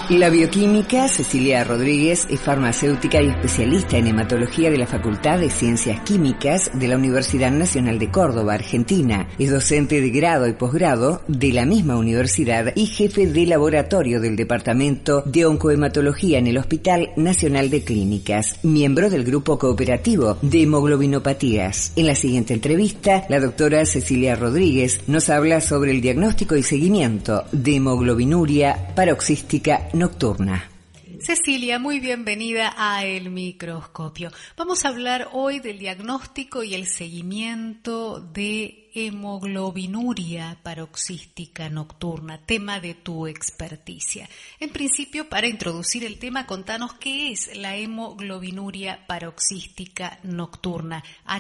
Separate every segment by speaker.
Speaker 1: La bioquímica Cecilia Rodríguez es farmacéutica y especialista en hematología de la Facultad de Ciencias Químicas de la Universidad Nacional de Córdoba, Argentina. Es docente de grado y posgrado de la misma universidad y jefe de laboratorio del Departamento de Oncohematología en el Hospital Nacional de Clínicas, miembro del Grupo Cooperativo de Hemoglobinopatías. En la siguiente entrevista, la doctora Cecilia Rodríguez nos habla sobre el diagnóstico y seguimiento de hemoglobinuria paroxística nocturna.
Speaker 2: Cecilia, muy bienvenida a El Microscopio. Vamos a hablar hoy del diagnóstico y el seguimiento de hemoglobinuria paroxística nocturna, tema de tu experticia. En principio, para introducir el tema, contanos qué es la hemoglobinuria paroxística nocturna,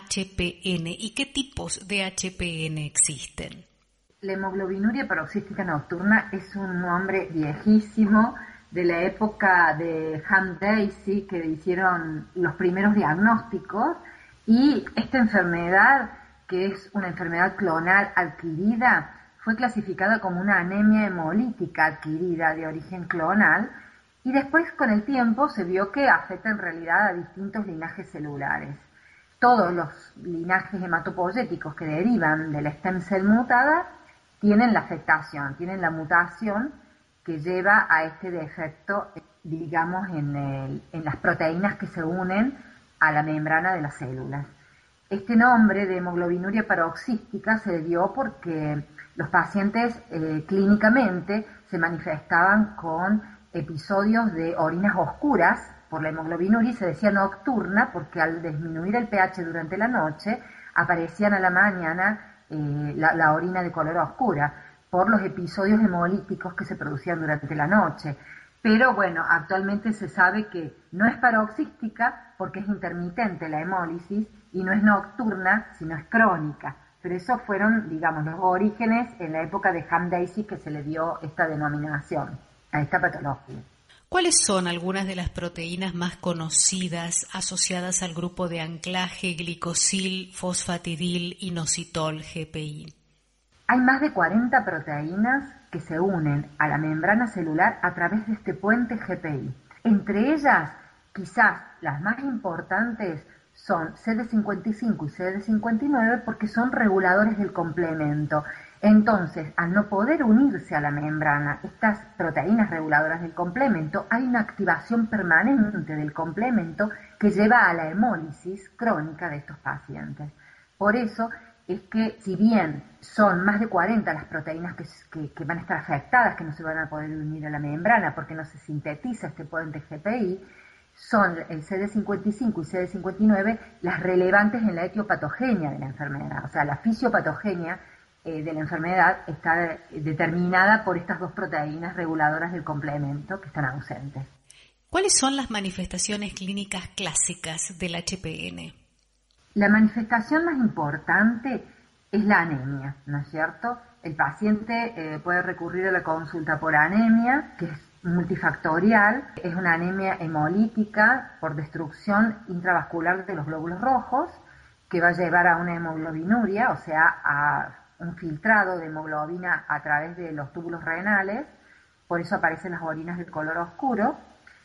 Speaker 2: HPN, y qué tipos de HPN existen.
Speaker 3: La hemoglobinuria paroxística nocturna es un nombre viejísimo de la época de Ham-Daisy, que hicieron los primeros diagnósticos, y esta enfermedad, que es una enfermedad clonal adquirida, fue clasificada como una anemia hemolítica adquirida de origen clonal, y después con el tiempo se vio que afecta en realidad a distintos linajes celulares. Todos los linajes hematopoyéticos que derivan de la stem cell mutada tienen la afectación, tienen la mutación que lleva a este defecto, digamos, en las proteínas que se unen a la membrana de las células. Este nombre de hemoglobinuria paroxística se dio porque los pacientes clínicamente se manifestaban con episodios de orinas oscuras por la hemoglobinuria, y se decía nocturna porque al disminuir el pH durante la noche aparecían a la mañana la orina de color oscura por los episodios hemolíticos que se producían durante la noche. Pero bueno, actualmente se sabe que no es paroxística porque es intermitente la hemólisis, y no es nocturna, sino es crónica. Pero esos fueron, digamos, los orígenes en la época de Ham-Daisy que se le dio esta denominación a esta patología.
Speaker 2: ¿Cuáles son algunas de las proteínas más conocidas asociadas al grupo de anclaje glicosil, fosfatidil, inositol, GPI?
Speaker 3: Hay más de 40 proteínas que se unen a la membrana celular a través de este puente GPI. Entre ellas, quizás las más importantes son CD55 y CD59 porque son reguladores del complemento. Entonces, al no poder unirse a la membrana, estas proteínas reguladoras del complemento, hay una activación permanente del complemento que lleva a la hemólisis crónica de estos pacientes. Por eso es que, si bien son más de 40 las proteínas que van a estar afectadas, que no se van a poder unir a la membrana porque no se sintetiza este puente GPI, son el CD55 y CD59 las relevantes en la etiopatogenia de la enfermedad. O sea, la fisiopatogenia de la enfermedad está determinada por estas dos proteínas reguladoras del complemento que están ausentes.
Speaker 2: ¿Cuáles son las manifestaciones clínicas clásicas del HPN?
Speaker 3: La manifestación más importante es la anemia, ¿no es cierto? El paciente puede recurrir a la consulta por anemia, que es multifactorial, es una anemia hemolítica por destrucción intravascular de los glóbulos rojos, que va a llevar a una hemoglobinuria, o sea, a un filtrado de hemoglobina a través de los túbulos renales, por eso aparecen las orinas de color oscuro,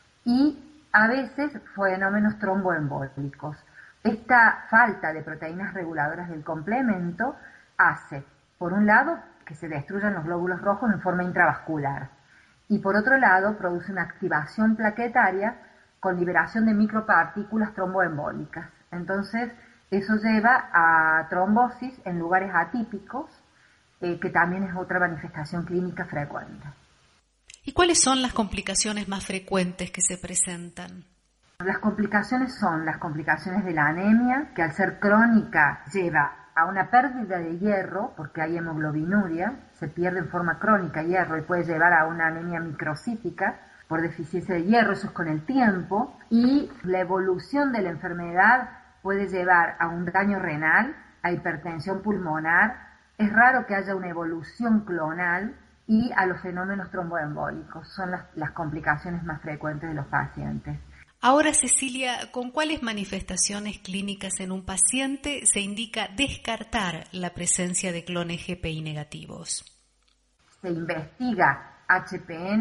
Speaker 3: y a veces fenómenos tromboembólicos. Esta falta de proteínas reguladoras del complemento hace, por un lado, que se destruyan los glóbulos rojos en forma intravascular, y por otro lado, produce una activación plaquetaria con liberación de micropartículas tromboembólicas. Entonces, eso lleva a trombosis en lugares atípicos, que también es otra manifestación clínica frecuente.
Speaker 2: ¿Y cuáles son las complicaciones más frecuentes que se presentan?
Speaker 3: Las complicaciones son las complicaciones de la anemia, que al ser crónica lleva a una pérdida de hierro, porque hay hemoglobinuria, se pierde en forma crónica hierro y puede llevar a una anemia microcítica por deficiencia de hierro, eso es con el tiempo, y la evolución de la enfermedad puede llevar a un daño renal, a hipertensión pulmonar, es raro que haya una evolución clonal, y a los fenómenos tromboembólicos. Son las complicaciones más frecuentes de los pacientes.
Speaker 2: Ahora, Cecilia, ¿con cuáles manifestaciones clínicas en un paciente se indica descartar la presencia de clones GPI negativos?
Speaker 3: Se investiga HPN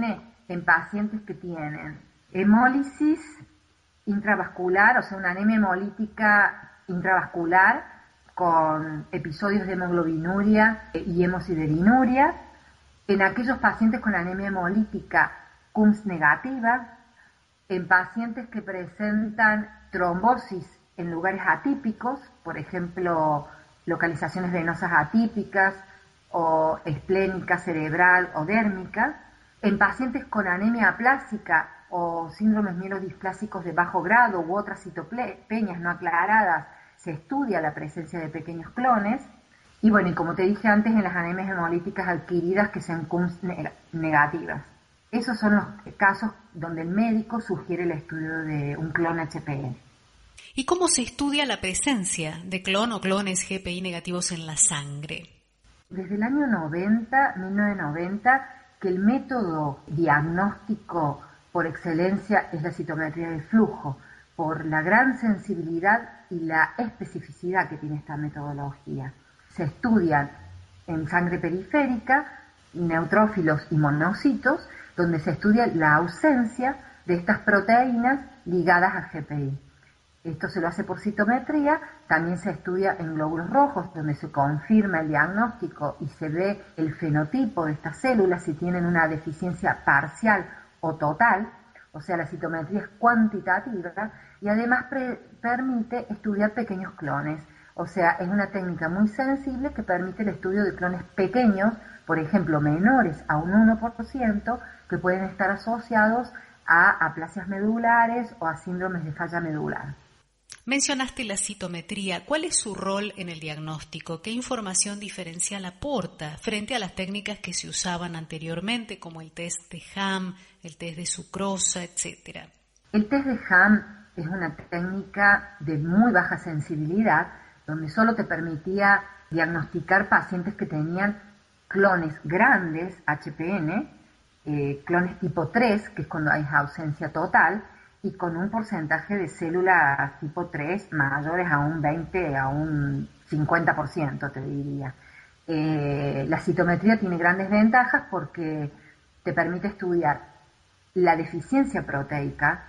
Speaker 3: en pacientes que tienen hemólisis intravascular, o sea, una anemia hemolítica intravascular con episodios de hemoglobinuria y hemosideриnuria, en aquellos pacientes con anemia hemolítica CUMS negativa, en pacientes que presentan trombosis en lugares atípicos, por ejemplo, localizaciones venosas atípicas o esplénica, cerebral o dérmica, en pacientes con anemia aplásica o síndromes mielodisplásicos de bajo grado u otras citopenias no aclaradas, se estudia la presencia de pequeños clones. Y bueno, y como te dije antes, en las anemias hemolíticas adquiridas que sean CUMS negativas. Esos son los casos donde el médico sugiere el estudio de un clon HPN.
Speaker 2: ¿Y cómo se estudia la presencia de clon o clones GPI negativos en la sangre?
Speaker 3: Desde el año 1990, que el método diagnóstico por excelencia es la citometría de flujo, por la gran sensibilidad y la especificidad que tiene esta metodología. Se estudian en sangre periférica neutrófilos y monocitos, donde se estudia la ausencia de estas proteínas ligadas a GPI. Esto se lo hace por citometría, también se estudia en glóbulos rojos, donde se confirma el diagnóstico y se ve el fenotipo de estas células, si tienen una deficiencia parcial o total, o sea, la citometría es cuantitativa y además permite estudiar pequeños clones, o sea, es una técnica muy sensible que permite el estudio de clones pequeños, por ejemplo, menores a un 1%, que pueden estar asociados a aplasias medulares o a síndromes de falla medular.
Speaker 2: Mencionaste la citometría. ¿Cuál es su rol en el diagnóstico? ¿Qué información diferencial aporta frente a las técnicas que se usaban anteriormente, como el test de Ham, el test de sucrosa, etcétera?
Speaker 3: El test de Ham es una técnica de muy baja sensibilidad, donde solo te permitía diagnosticar pacientes que tenían clones grandes, HPN, clones tipo 3, que es cuando hay ausencia total, y con un porcentaje de células tipo 3 mayores a un 20, a un 50%, te diría. La citometría tiene grandes ventajas porque te permite estudiar la deficiencia proteica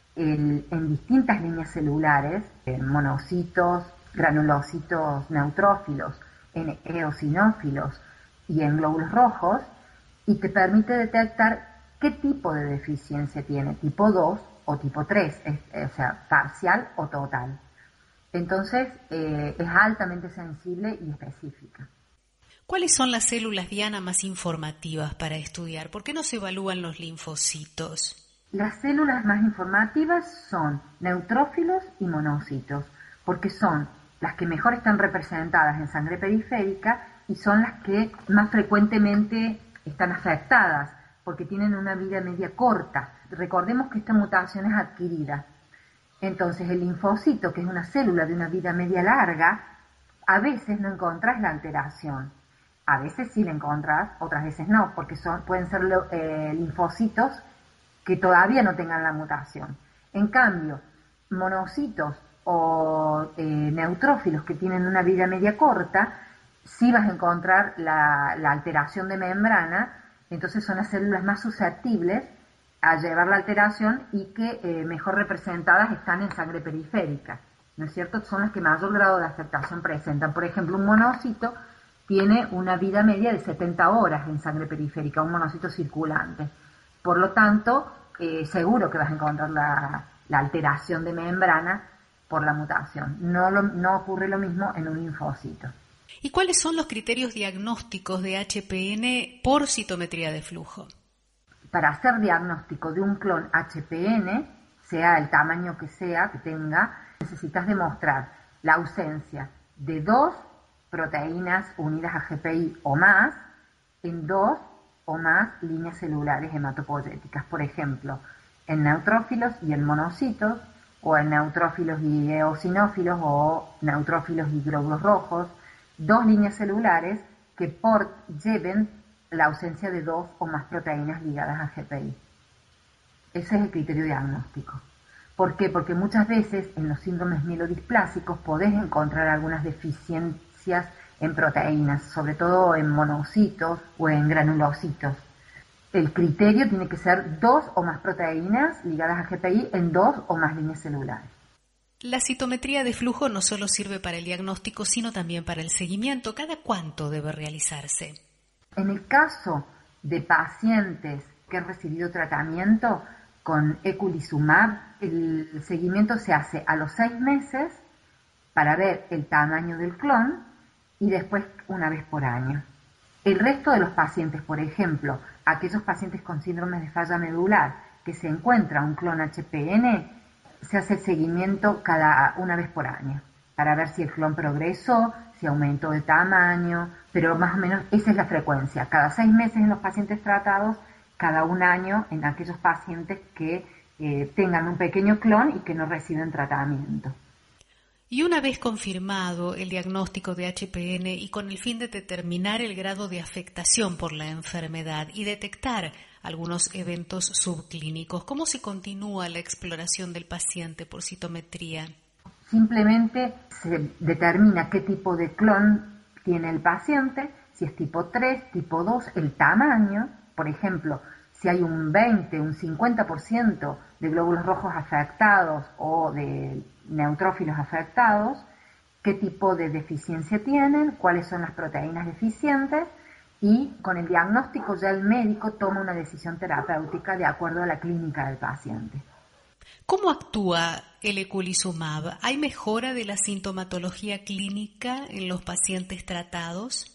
Speaker 3: en distintas líneas celulares, en monocitos, granulocitos neutrófilos, en eosinófilos y en glóbulos rojos, y te permite detectar qué tipo de deficiencia tiene, tipo 2 o tipo 3, o sea, parcial o total. Entonces, es altamente sensible y específica.
Speaker 2: ¿Cuáles son las células diana más informativas para estudiar? ¿Por qué no se evalúan los linfocitos?
Speaker 3: Las células más informativas son neutrófilos y monocitos, porque son las que mejor están representadas en sangre periférica y son las que más frecuentemente están afectadas, porque tienen una vida media corta. Recordemos que esta mutación es adquirida. Entonces, el linfocito, que es una célula de una vida media larga, a veces no encontrás la alteración. A veces sí la encontrás, otras veces no, porque pueden ser linfocitos que todavía no tengan la mutación. En cambio, monocitos o neutrófilos que tienen una vida media corta, sí vas a encontrar la alteración de membrana, entonces son las células más susceptibles a llevar la alteración y que mejor representadas están en sangre periférica, ¿no es cierto? Son las que mayor grado de afectación presentan. Por ejemplo, un monocito tiene una vida media de 70 horas en sangre periférica, un monocito circulante. Por lo tanto, seguro que vas a encontrar la alteración de membrana por la mutación. No ocurre lo mismo en un linfocito.
Speaker 2: ¿Y cuáles son los criterios diagnósticos de HPN por citometría de flujo?
Speaker 3: Para hacer diagnóstico de un clon HPN, sea el tamaño que sea que tenga, necesitas demostrar la ausencia de 2 proteínas unidas a GPI o más en 2 o más líneas celulares hematopoyéticas. Por ejemplo, en neutrófilos y en monocitos, o en neutrófilos y eosinófilos, o neutrófilos y glóbulos rojos, 2 líneas celulares que lleven la ausencia de 2 o más proteínas ligadas a GPI. Ese es el criterio diagnóstico. ¿Por qué? Porque muchas veces en los síndromes mielodisplásicos podés encontrar algunas deficiencias en proteínas, sobre todo en monocitos o en granulocitos. El criterio tiene que ser 2 o más proteínas ligadas a GPI en 2 o más líneas celulares.
Speaker 2: La citometría de flujo no solo sirve para el diagnóstico, sino también para el seguimiento. ¿Cada cuánto debe realizarse?
Speaker 3: En el caso de pacientes que han recibido tratamiento con eculizumab, el seguimiento se hace a los 6 meses para ver el tamaño del clon y después una vez por año. El resto de los pacientes, por ejemplo, aquellos pacientes con síndrome de falla medular que se encuentra un clon HPN, se hace el seguimiento cada una vez por año para ver si el clon progresó, si aumentó de tamaño, pero más o menos esa es la frecuencia. Cada 6 meses en los pacientes tratados, cada un año en aquellos pacientes que tengan un pequeño clon y que no reciben tratamiento.
Speaker 2: Y una vez confirmado el diagnóstico de HPN y con el fin de determinar el grado de afectación por la enfermedad y detectar algunos eventos subclínicos, ¿cómo se continúa la exploración del paciente por citometría?
Speaker 3: Simplemente se determina qué tipo de clon tiene el paciente, si es tipo 3, tipo 2, el tamaño, por ejemplo, si hay un 20, un 50% de glóbulos rojos afectados o de neutrófilos afectados, qué tipo de deficiencia tienen, cuáles son las proteínas deficientes, y con el diagnóstico ya el médico toma una decisión terapéutica de acuerdo a la clínica del paciente.
Speaker 2: ¿Cómo actúa el eculizumab? ¿Hay mejora de la sintomatología clínica en los pacientes tratados?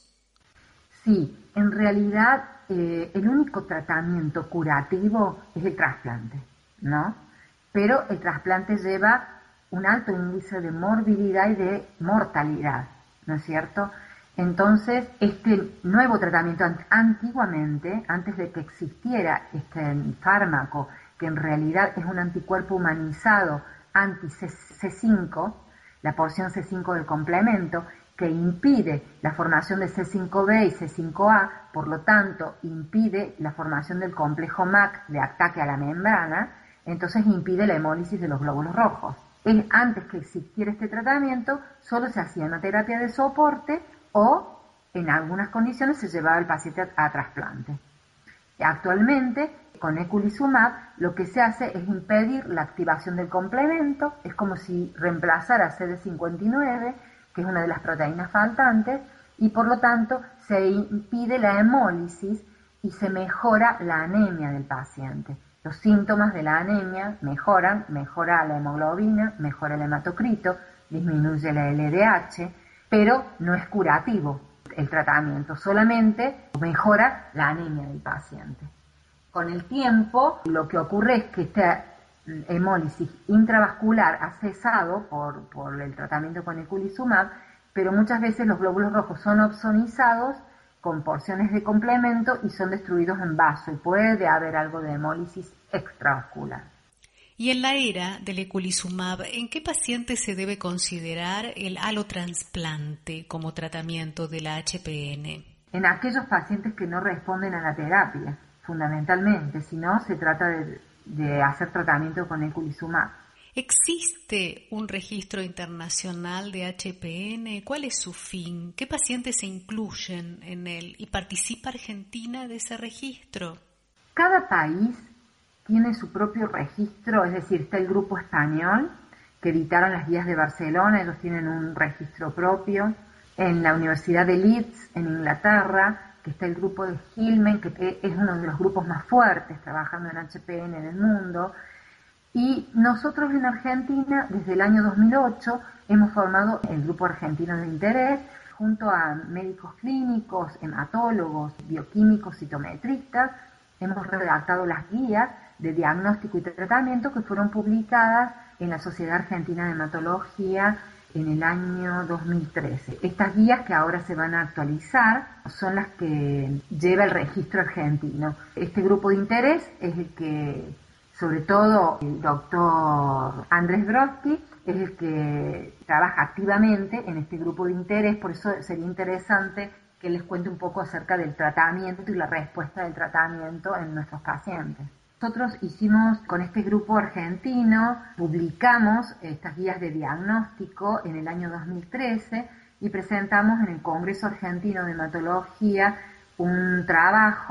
Speaker 3: Sí, en realidad el único tratamiento curativo es el trasplante, ¿no? Pero el trasplante lleva un alto índice de morbilidad y de mortalidad, ¿no es cierto? Entonces, este nuevo tratamiento, antiguamente, antes de que existiera este fármaco, que en realidad es un anticuerpo humanizado anti-C5, la porción C5 del complemento, que impide la formación de C5b y C5a, por lo tanto impide la formación del complejo MAC de ataque a la membrana, entonces impide la hemólisis de los glóbulos rojos. Antes que existiera este tratamiento, solo se hacía una terapia de soporte o, en algunas condiciones, se llevaba al paciente a trasplante. Actualmente, con eculizumab, lo que se hace es impedir la activación del complemento, es como si reemplazara CD59, que es una de las proteínas faltantes, y por lo tanto se impide la hemólisis y se mejora la anemia del paciente. Los síntomas de la anemia mejoran, mejora la hemoglobina, mejora el hematocrito, disminuye la LDH, pero no es curativo el tratamiento, solamente mejora la anemia del paciente. Con el tiempo, lo que ocurre es que esta hemólisis intravascular ha cesado por el tratamiento con eculizumab, pero muchas veces los glóbulos rojos son opsonizados con porciones de complemento y son destruidos en vaso y puede haber algo de hemólisis extravascular.
Speaker 2: Y en la era del eculizumab, ¿en qué pacientes se debe considerar el alotrasplante como tratamiento de la HPN?
Speaker 3: En aquellos pacientes que no responden a la terapia, fundamentalmente, si no se trata de hacer tratamiento con eculizumab.
Speaker 2: ¿Existe un registro internacional de HPN? ¿Cuál es su fin? ¿Qué pacientes se incluyen en él? ¿Y participa Argentina de ese registro?
Speaker 3: Cada país tiene su propio registro, es decir, está el grupo español, que editaron las guías de Barcelona, ellos tienen un registro propio. En la Universidad de Leeds, en Inglaterra, que está el grupo de Hillman, que es uno de los grupos más fuertes trabajando en HPN en el mundo. Y nosotros en Argentina, desde el año 2008, hemos formado el Grupo Argentino de Interés, junto a médicos clínicos, hematólogos, bioquímicos, citometristas. Hemos redactado las guías de diagnóstico y tratamiento que fueron publicadas en la Sociedad Argentina de Hematología en el año 2013. Estas guías que ahora se van a actualizar son las que lleva el registro argentino. Este grupo de interés es el que, sobre todo el doctor Andrés Brodsky, es el que trabaja activamente en este grupo de interés, por eso sería interesante que les cuente un poco acerca del tratamiento y la respuesta del tratamiento en nuestros pacientes. Nosotros hicimos con este grupo argentino, publicamos estas guías de diagnóstico en el año 2013 y presentamos en el Congreso Argentino de Hematología un trabajo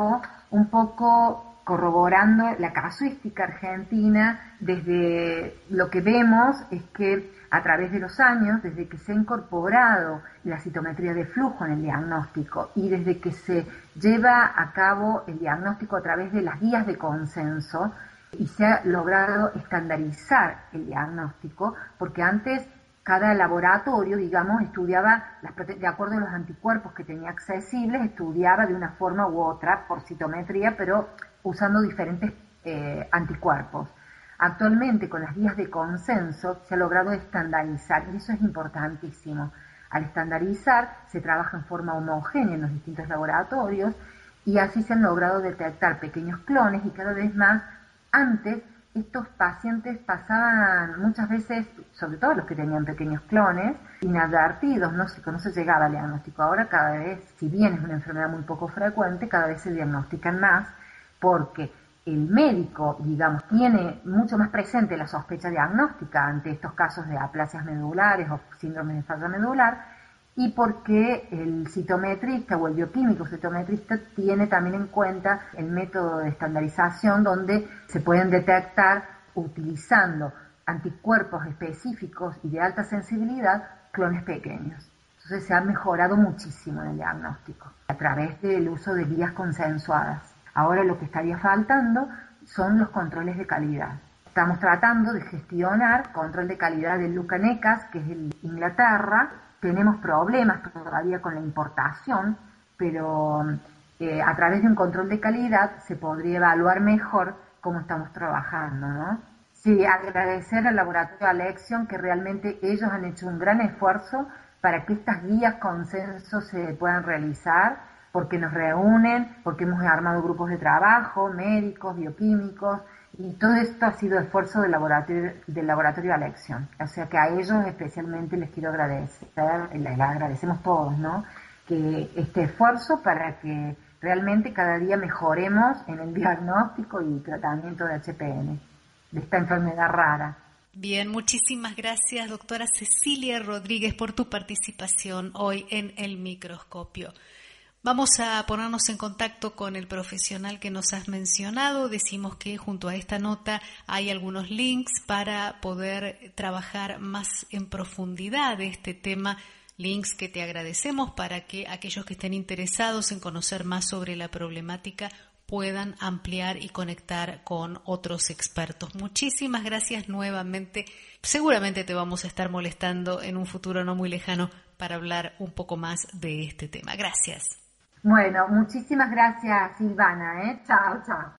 Speaker 3: un poco corroborando la casuística argentina. Desde lo que vemos es que a través de los años, desde que se ha incorporado la citometría de flujo en el diagnóstico y desde que se lleva a cabo el diagnóstico a través de las guías de consenso y se ha logrado estandarizar el diagnóstico, porque antes cada laboratorio, digamos, estudiaba, de acuerdo a los anticuerpos que tenía accesibles, estudiaba de una forma u otra por citometría, pero usando diferentes anticuerpos. Actualmente, con las guías de consenso, se ha logrado estandarizar, y eso es importantísimo. Al estandarizar, se trabaja en forma homogénea en los distintos laboratorios, y así se han logrado detectar pequeños clones, y cada vez más. Antes, estos pacientes pasaban muchas veces, sobre todo los que tenían pequeños clones, inadvertidos, no se llegaba al diagnóstico. Ahora cada vez, si bien es una enfermedad muy poco frecuente, cada vez se diagnostican más, porque el médico, digamos, tiene mucho más presente la sospecha diagnóstica ante estos casos de aplasias medulares o síndromes de falla medular, y porque el citometrista o el bioquímico citometrista tiene también en cuenta el método de estandarización, donde se pueden detectar, utilizando anticuerpos específicos y de alta sensibilidad, clones pequeños. Entonces se ha mejorado muchísimo en el diagnóstico a través del uso de guías consensuadas. Ahora lo que estaría faltando son los controles de calidad. Estamos tratando de gestionar control de calidad del Lucanecas, que es el Inglaterra. Tenemos problemas todavía con la importación, pero a través de un control de calidad se podría evaluar mejor cómo estamos trabajando, ¿no? Sí, agradecer al laboratorio Alexion, que realmente ellos han hecho un gran esfuerzo para que estas guías consenso se puedan realizar, porque nos reúnen, porque hemos armado grupos de trabajo, médicos, bioquímicos, y todo esto ha sido esfuerzo del laboratorio Alexion. O sea que a ellos especialmente les quiero agradecer, les agradecemos todos, ¿no? Que este esfuerzo para que realmente cada día mejoremos en el diagnóstico y tratamiento de HPN, de esta enfermedad rara.
Speaker 2: Bien, muchísimas gracias, doctora Cecilia Rodríguez, por tu participación hoy en El Microscopio. Vamos a ponernos en contacto con el profesional que nos has mencionado. Decimos que junto a esta nota hay algunos links para poder trabajar más en profundidad de este tema, links que te agradecemos para que aquellos que estén interesados en conocer más sobre la problemática puedan ampliar y conectar con otros expertos. Muchísimas gracias nuevamente. Seguramente te vamos a estar molestando en un futuro no muy lejano para hablar un poco más de este tema. Gracias.
Speaker 3: Bueno, muchísimas gracias, Silvana, Chao, chao.